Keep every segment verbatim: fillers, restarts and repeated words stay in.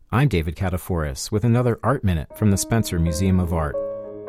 I'm David Kataforis with another Art Minute from the Spencer Museum of Art.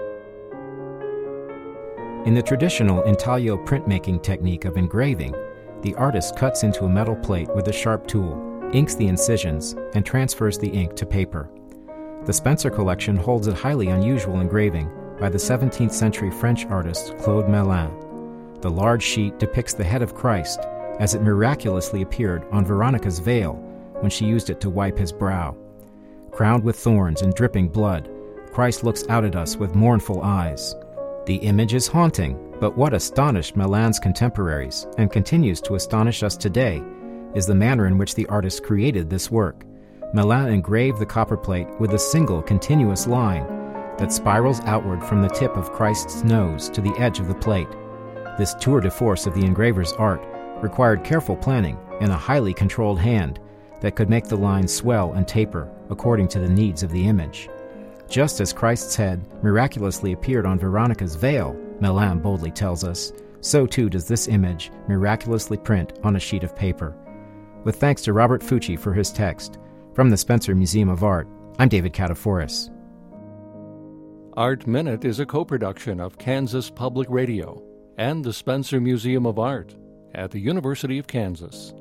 In the traditional intaglio printmaking technique of engraving, the artist cuts into a metal plate with a sharp tool, inks the incisions, and transfers the ink to paper. The Spencer collection holds a highly unusual engraving by the seventeenth century French artist Claude Melin. The large sheet depicts the head of Christ as it miraculously appeared on Veronica's veil when she used it to wipe his brow. Crowned with thorns and dripping blood, Christ looks out at us with mournful eyes. The image is haunting, but what astonished Melin's contemporaries, and continues to astonish us today, is the manner in which the artist created this work. Melin engraved the copperplate with a single continuous line that spirals outward from the tip of Christ's nose to the edge of the plate. This tour de force of the engraver's art required careful planning and a highly controlled hand that could make the lines swell and taper according to the needs of the image. Just as Christ's head miraculously appeared on Veronica's veil, Melin boldly tells us, so too does this image miraculously print on a sheet of paper. With thanks to Robert Fucci for his text, from the Spencer Museum of Art, I'm David Kataforis. Art Minute is a co-production of Kansas Public Radio and the Spencer Museum of Art at the University of Kansas.